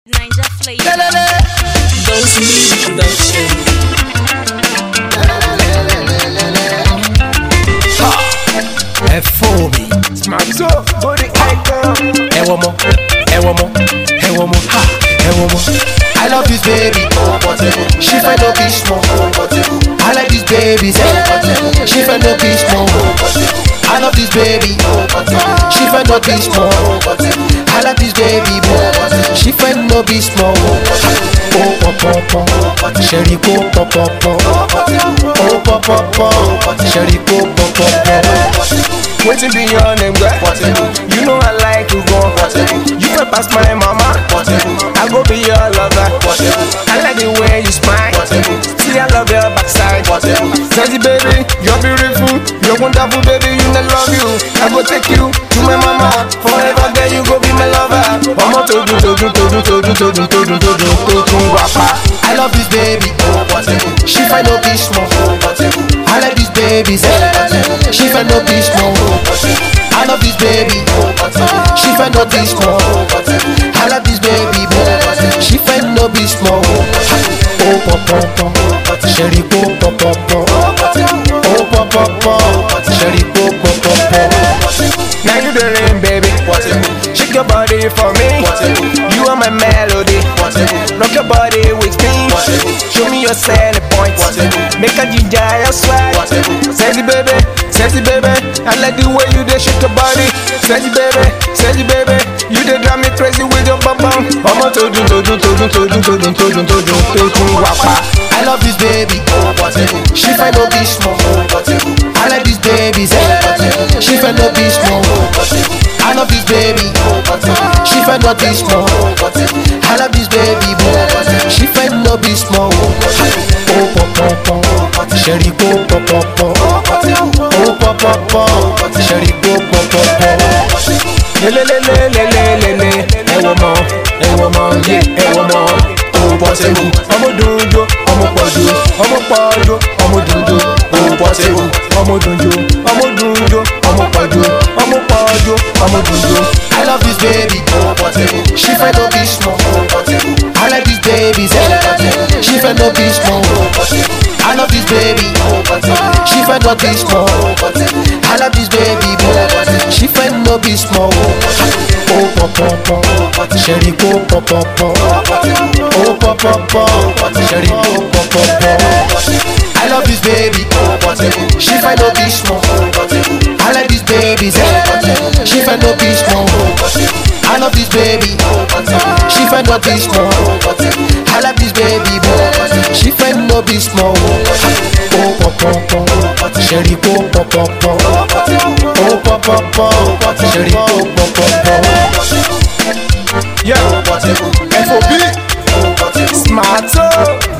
Ninja flavor. Those music production. F4B Smart so body icon. Ewomo, Ewomo, Ewomo, ha, Ewomo. I love this baby, she find no be small. I like this baby, she find no be small. I love this baby, she find no be small. I like this baby, she find no be small. Oh pop pop, Sherry go pop pop. Oh pop pop, Sherry go pop pop. Waiting be your name, girl. You know I like to go. You can pass my mama. I go be your lover. I like the way you smile. See I love your backside. Sexy baby, you're beautiful. You're wonderful, baby. You know love you. I go take you to my mama. Forever, girl, you go be my lover. Mama to do. I love this baby, she find no be small. I like this baby, she find no be small. I love this baby, she find no be small. I love this baby, she find no be small. Oh pop, Sherry go pop. Oh pop, Sherry go pop. Now you the rain, baby. Shake your body for me. You are my melody. Rock your body with me. Show me your selling points. Make a ginger your swag. Sexy baby, I like the way you dey shake your body. Sexy baby, you dey drive me crazy with your bum bum. I love this baby, she find no be small. I like this baby, she find no be small. I love this baby, she find no be small. I love this baby, she find no be small. Oh pop, Sherry go pop. Oh pop, Sherry go pop. Ewomo, yeah, Ewomo. Oh, Portable, I'm a dojo, I'm a pojo, I'm a dojo. Oh, Portable, I'm a dojo, I'm a pojo, I'm a dojo. I love this baby, she find no be small. I like this baby, she find no be small. I love this baby, she find no be small. I love this baby, she find no be small. Oh pop, Sherry go pop. Oh pop, Sherry go pop. I love this baby, she find no be small. I like this baby, she find no be small. I love this baby, she find no be small. I love this baby, she find no be small. Oh pop, Sherry go pop. Oh pop, Sherry go pop. Yeah, FOB, Smart.